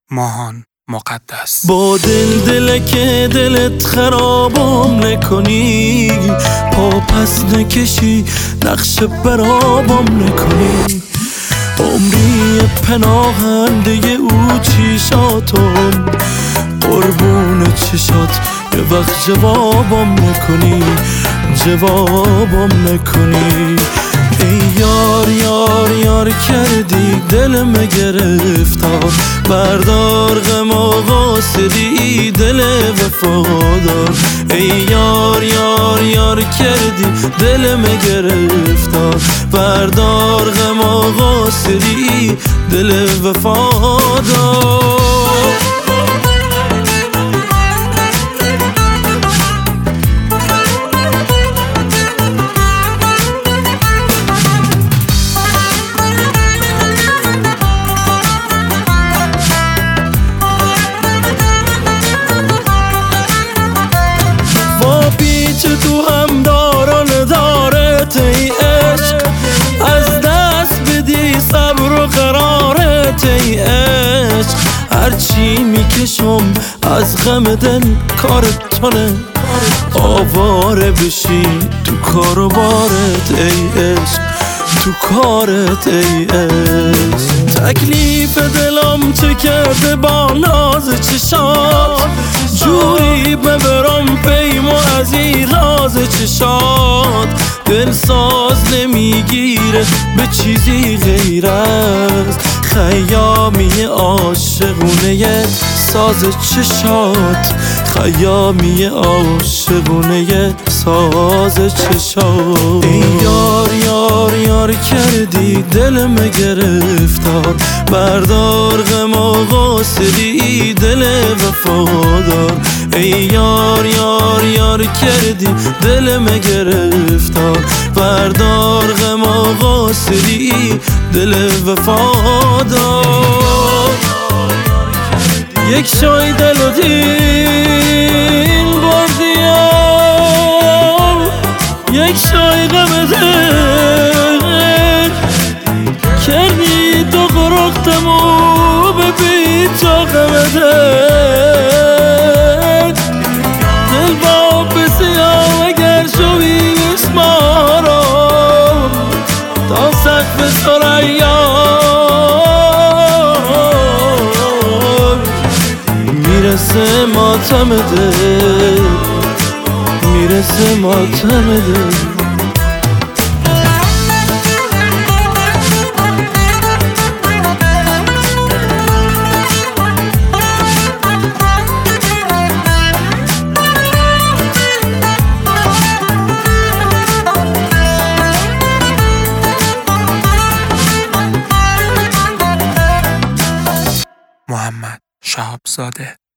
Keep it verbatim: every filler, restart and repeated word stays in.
ماهان مقدس. با دل دل که دلت خرابم نکنی، پا پس نکشی نقش برابم نکنی. عمری پناهنده او چیشاتم، قربون چشات یه وقت جوابم نکنی، جوابم نکنی. ای یار یار یار کردی دلم گرفتار، بردار غم و قاصدی دل وفادار. ای یار یار یار کردی دلم گرفتار، بردار غم و قاصدی دل وفادار. چه تو هم داران دارت ای عشق، از دست بدی صبر و قرارت ای عشق. هرچی میکشم از غم دل کارت تونه، آواره بشی تو کار و بارت ای عشق، تو کارت ای عشق. تکلیف دلم چه کرده با ناز چشات، جوری ببرم پیمو از این راز چشات. دل ساز نمیگیره به چیزی غیر از خیامی عاشقونه ساز چشات، خیامی عاشقونه ساز چشات. ای یار یار یار کردی دلم گرفتار، بردار غم و قاصدی دل وفادار. ای یار یار یار کردی دلم گرفتار، بردار غم و قاصدی دل وفادار. یک شای دل و دین بردیم، یک شای غم دل کردی تو قرختم و ببین تا غم دل. دل با بسیار اگر شوی اسمارم تا سقف سرایان. میرسه ماتم دل، میرسه ماتم دل. محمد شهابزاده.